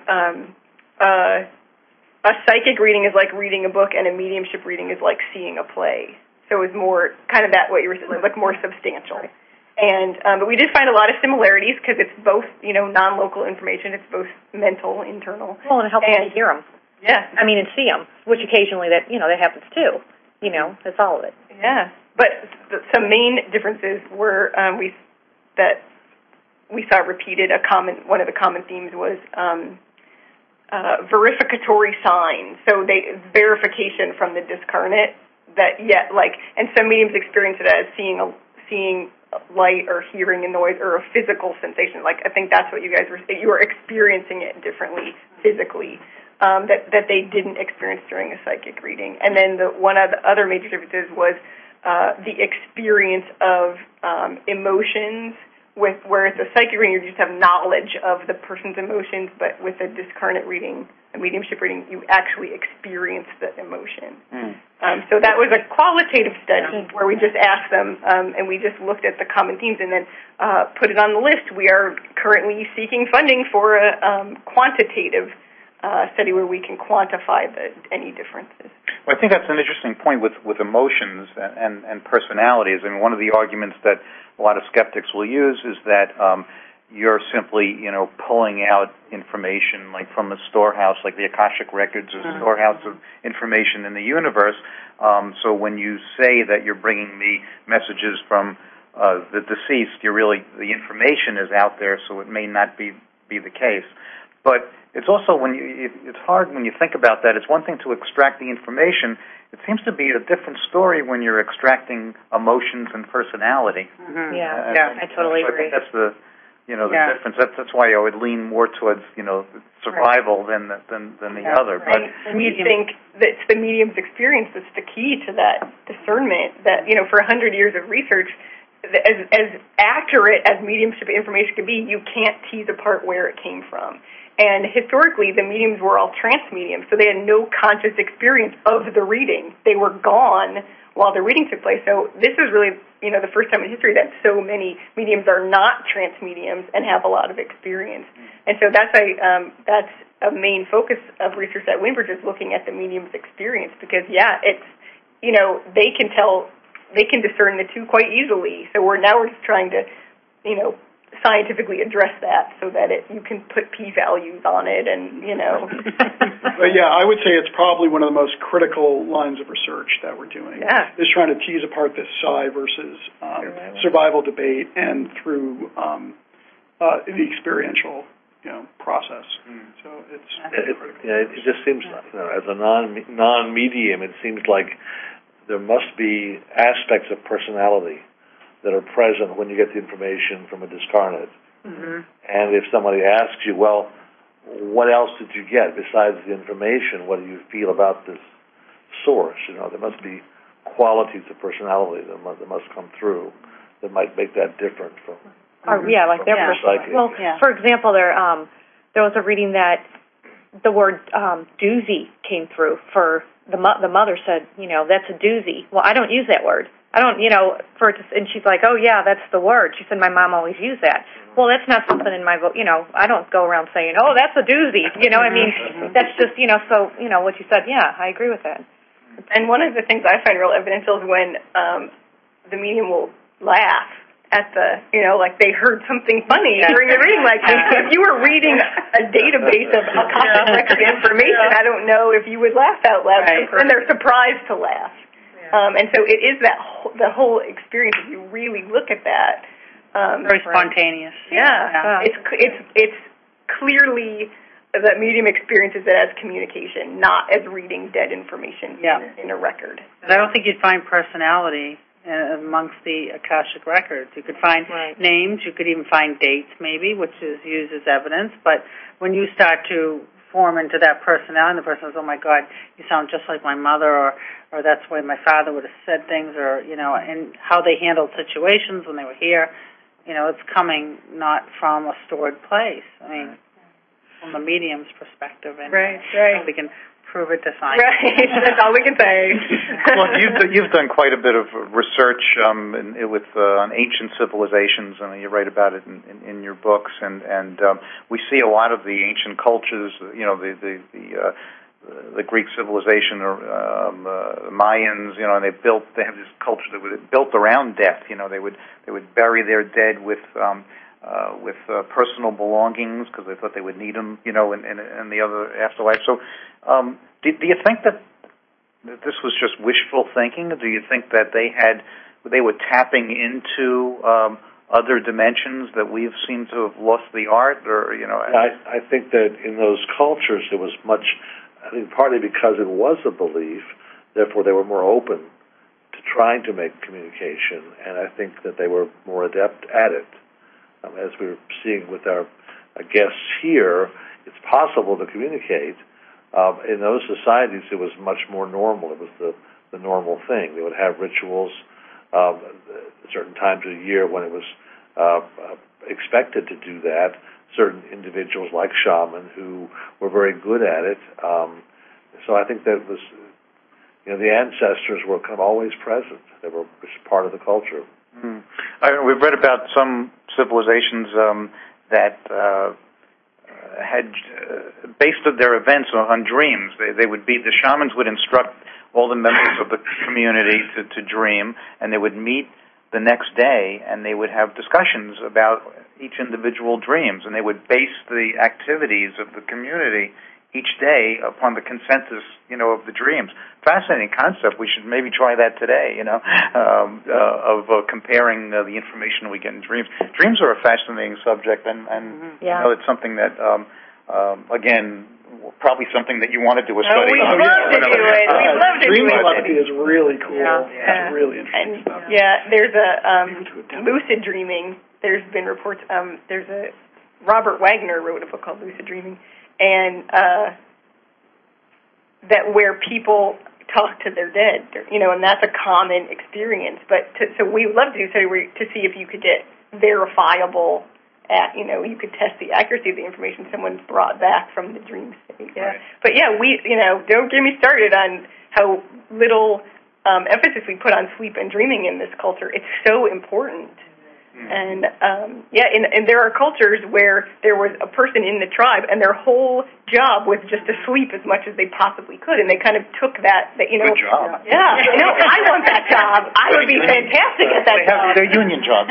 a psychic reading is like reading a book, and a mediumship reading is like seeing a play. So it was more kind of what you were saying, like more substantial. And but we did find a lot of similarities because it's both, non-local information. It's both mental, internal. Well, and it helps you hear them. Yeah. And see them, which occasionally that happens too. That's all of it. Yeah. But some main differences were that we saw repeated. One of the common themes was verificatory signs. So verification from the discarnate. And some mediums experience it as seeing light or hearing a noise or a physical sensation. I think that's what you were experiencing it differently physically, that they didn't experience during a psychic reading. And then one of the other major differences was the experience of emotions. Where it's a psychic reading, you just have knowledge of the person's emotions, but with a discarnate reading, a mediumship reading, you actually experience the emotion. So that was a qualitative study where we just asked them, and we just looked at the common themes and then put it on the list. We are currently seeking funding for a quantitative study where we can quantify any differences. Well, I think that's an interesting point with emotions and personalities. I mean, one of the arguments that a lot of skeptics will use is that you're simply, pulling out information like from a storehouse, like the Akashic Records is a storehouse of information in the universe. So when you say that you're bringing me messages from the deceased, the information is out there, so it may not be the case. But it's also it's hard when you think about that. It's one thing to extract the information. It seems to be a different story when you're extracting emotions and personality. Mm-hmm. Yeah, I totally agree. I think that's the difference. That's why I would lean more towards survival than the other. Right. But we think that it's the medium's experience that's the key to that discernment. That for 100 years of research, as accurate as mediumship information can be, you can't tease apart where it came from. And historically, the mediums were all trance mediums, so they had no conscious experience of the reading. They were gone while the reading took place. So this is really, the first time in history that so many mediums are not trance mediums and have a lot of experience. And so that's a main focus of research at Windbridge, is looking at the medium's experience, because it's, they can discern the two quite easily. So we're just trying to, scientifically address that so that you can put p-values on it and, But yeah, I would say it's probably one of the most critical lines of research that we're doing. Yeah. Is trying to tease apart this psi versus survival debate and through the experiential process. So it just seems like, as a non-medium, it seems like there must be aspects of personality that are present when you get the information from a discarnate. And if somebody asks you, well, what else did you get besides the information? What do you feel about this source? There must be qualities of personality that must come through that might make that different from. Like their personality. Well, for example, there was a reading that the word doozy came through for the mother said, that's a doozy. Well, I don't use that word. I don't, and she's like, oh yeah, that's the word. She said my mom always used that. Well, that's not something in my, I don't go around saying, oh, that's a doozy. That's just, so, what you said, I agree with that. And one of the things I find real evidential is when the medium will laugh at like they heard something funny during the reading. Like if you were reading a database of Akashic record information, I don't know if you would laugh out loud, and they're surprised to laugh. And so it is the whole experience. If you really look at that, very spontaneous. It's clearly that medium experiences it as communication, not as reading dead information in a record. I don't think you'd find personality amongst the Akashic records. You could find names, you could even find dates maybe, which is used as evidence, but when you start to form into that personality, and the person says, oh my God, you sound just like my mother, or that's the way my father would have said things, or, and how they handled situations when they were here, it's coming not from a stored place. I mean, from the medium's perspective, and we can prove it to science. Right, that's all we can say. Well, you've done quite a bit of research on ancient civilizations, and you write about it in your books. And we see a lot of the ancient cultures, the Greek civilization or Mayans, and they have this culture that was built around death. They would bury their dead with personal belongings because they thought they would need them, in the other afterlife. So, do you think that this was just wishful thinking? Do you think that they were tapping into other dimensions that we've seemed to have lost the art, or I think that in those cultures it was much. I think partly because it was a belief, therefore they were more open to trying to make communication, and I think that they were more adept at it. As we were seeing with our guests here, it's possible to communicate. In those societies, it was much more normal. It was the normal thing. They would have rituals certain times of the year when it was expected to do that. Certain individuals like shaman who were very good at it. So I think that it was, the ancestors were kind of always present. They were part of the culture. We've read about some civilizations that had based their events on dreams. The shamans would instruct all the members of the community to dream, and they would meet the next day, and they would have discussions about each individual dreams, and they would base the activities of the community each day upon the consensus, of the dreams. Fascinating concept. We should maybe try that today, of comparing the information we get in dreams. Dreams are a fascinating subject, and it's something that, again, probably something that you want to do a study. We'd love to do it. We'd love to do it. Dream telepathy is really cool. It's really interesting stuff. There's a lucid dreaming. There's been reports. Robert Wagner wrote a book called Lucid Dreaming, and that where people talk to their dead, and that's a common experience. But so we would love to do so to see if you could get verifiable. You could test the accuracy of the information someone's brought back from the dream state. Right. But we, don't get me started on how little emphasis we put on sleep and dreaming in this culture. It's so important. And and there are cultures where there was a person in the tribe, and their whole job was just to sleep as much as they possibly could, and they kind of took that. Good job. Yeah, I want that job. I would be fantastic at that job. They're union jobs.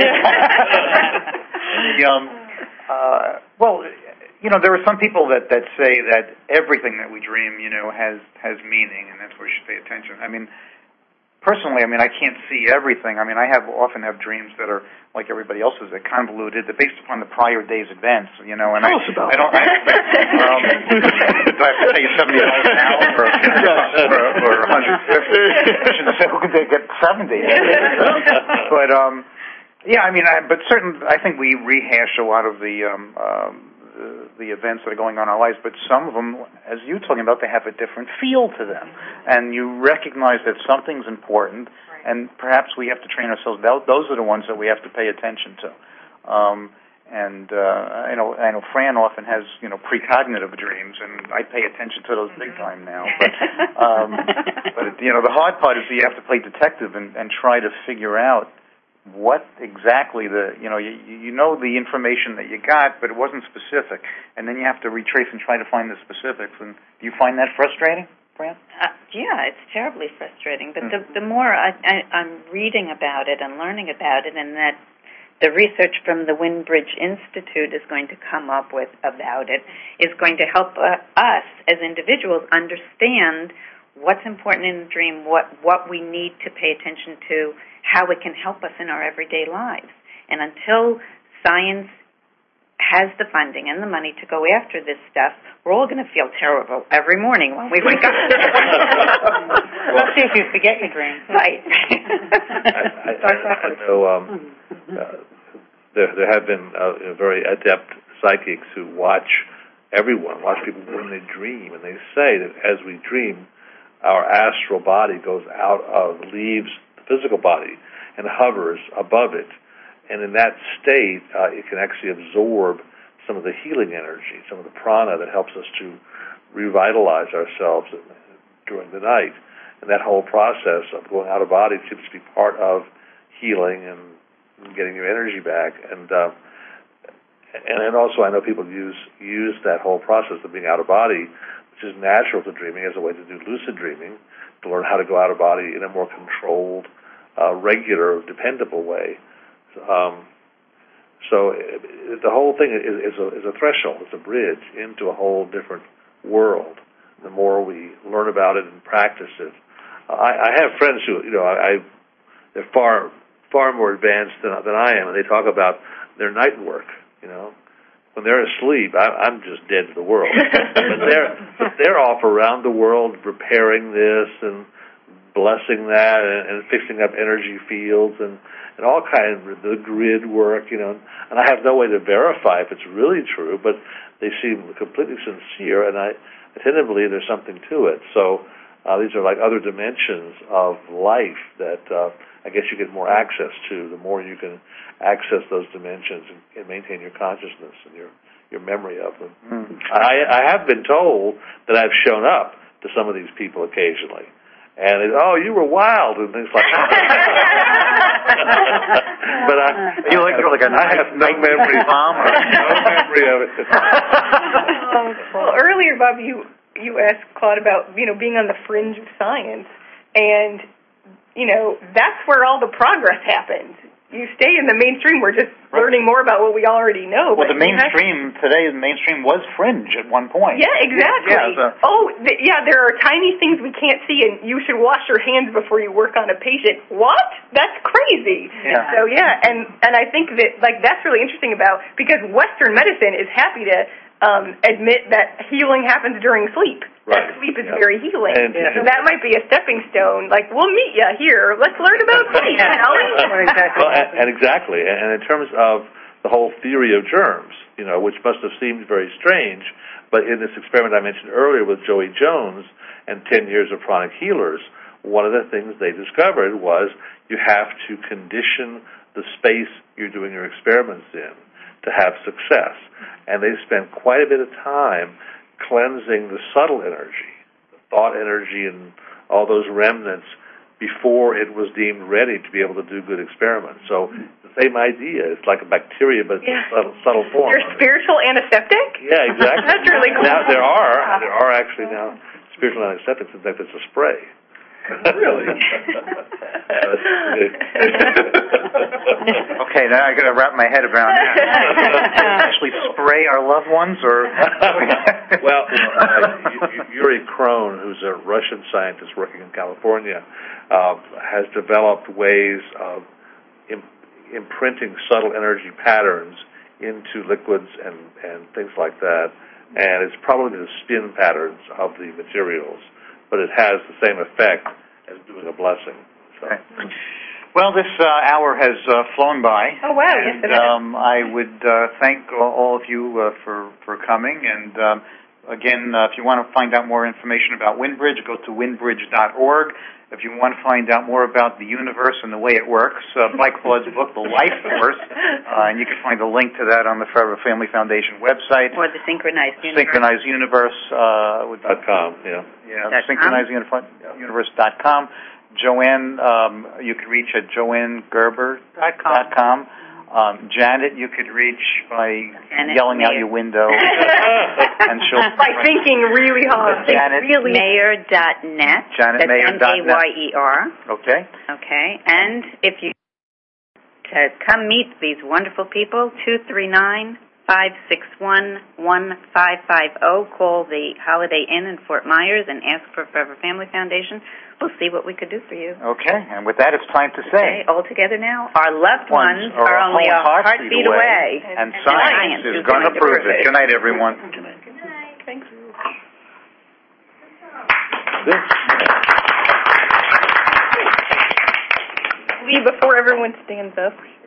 There are some people that say that everything that we dream, has meaning, and that's where we should pay attention. I mean, personally, I mean, I can't see everything. I mean, I often have dreams that are like everybody else's, that convoluted, they're based upon the prior day's events, you know. And Tell us about I don't. Do I have to tell you 70 an hour or 150? I shouldn't say who can get 70. But yeah, I mean, I think we rehash a lot of the events that are going on in our lives, but some of them, as you're talking about, they have a different feel to them, and you recognize that something's important, and perhaps we have to train ourselves. Those are the ones that we have to pay attention to. I know Fran often has precognitive dreams, and I pay attention to those big time now. But the hard part is you have to play detective and try to figure out what exactly the information that you got, but it wasn't specific, and then you have to retrace and try to find the specifics. And do you find that frustrating, Fran? Yeah, it's terribly frustrating. But the more I'm reading about it and learning about it, and that the research from the Windbridge Institute is going to come up with about it, is going to help us as individuals understand what's important in the dream, what we need to pay attention to, how it can help us in our everyday lives. And until science has the funding and the money to go after this stuff, we're all going to feel terrible every morning when we wake up. Especially if you forget your dream. Right. I know there have been very adept psychics who watch people when they dream, and they say that as we dream, our astral body leaves the physical body and hovers above it. And in that state, it can actually absorb some of the healing energy, some of the prana that helps us to revitalize ourselves during the night. And that whole process of going out of body seems to be part of healing and getting your energy back. And also I know people use that whole process of being out of body, which is natural to dreaming, as a way to do lucid dreaming, to learn how to go out of body in a more controlled, regular, dependable way. So the whole thing is a threshold, it's a bridge into a whole different world. The more we learn about it and practice it, I have friends who they're far more advanced than I am, and they talk about their night work. When they're asleep, I'm just dead to the world. But they're off around the world repairing this and blessing that and fixing up energy fields and all kinds of the grid work, and I have no way to verify if it's really true, but they seem completely sincere, and I tend to believe there's something to it. So these are like other dimensions of life that I guess you get more access to. The more you can access those dimensions and maintain your consciousness and your memory of them. Mm-hmm. I have been told that I've shown up to some of these people occasionally. And you were wild and things like that. But I have no memory, Mom, no memory of it. Well, earlier, Bob, you asked Claude about being on the fringe of science, and that's where all the progress happens. You stay in the mainstream. We're just learning more about what we already know. Well, the mainstream was fringe at one point. Yeah, exactly. There are tiny things we can't see, and you should wash your hands before you work on a patient. What? That's crazy. Yeah. So and I think that that's really interesting because Western medicine is happy to admit that healing happens during sleep. Right. That sleep is very healing. So that might be a stepping stone. We'll meet you here. Let's learn about sleep. Exactly. And in terms of the whole theory of germs, which must have seemed very strange, but in this experiment I mentioned earlier with Joey Jones and 10 years of pranic healers, one of the things they discovered was you have to condition the space you're doing your experiments in to have success. And they spent quite a bit of time cleansing the subtle energy, the thought energy and all those remnants before it was deemed ready to be able to do good experiments. So the same idea. It's like a bacteria, but it's a subtle form. You're spiritual antiseptic? Yeah, exactly. That's really cool. Now, there are actually now spiritual antiseptics. In fact, it's a spray. Really? Okay, now I got to wrap my head around that. Actually spray our loved ones, or? Well, Yuri Kron, who's a Russian scientist working in California, has developed ways of imprinting subtle energy patterns into liquids and things like that. And it's probably the spin patterns of the materials, but it has the same effect as doing a blessing. So. Okay. Well, this hour has flown by. Oh, wow. And, yes, it is. I would thank all of you for coming. And, again, if you want to find out more information about WindBridge, go to windbridge.org. If you want to find out more about the universe and the way it works, buy Claude's book, The Life Force, and you can find a link to that on the Forever Family Foundation website. Or the Synchronized Universe. Synchronized Universe. .com, yeah. Yeah, synchronizeduniverse.com. Joanne, you could reach at joannegerber.com. Janet, you could reach by yelling out your window. And she'll by thinking really hard. Janet Mayer.net. Janet Mayer.net. That's Mayer. Okay. Okay. And if you to come meet these wonderful people, 239-561-1550. Call the Holiday Inn in Fort Myers and ask for Forever Family Foundation. We'll see what we could do for you. Okay, and with that, it's time to say. Okay, all together now. Our loved ones are only a heartbeat away. And science is going to prove it. Good night, everyone. Good night. Thank you. Before everyone stands up.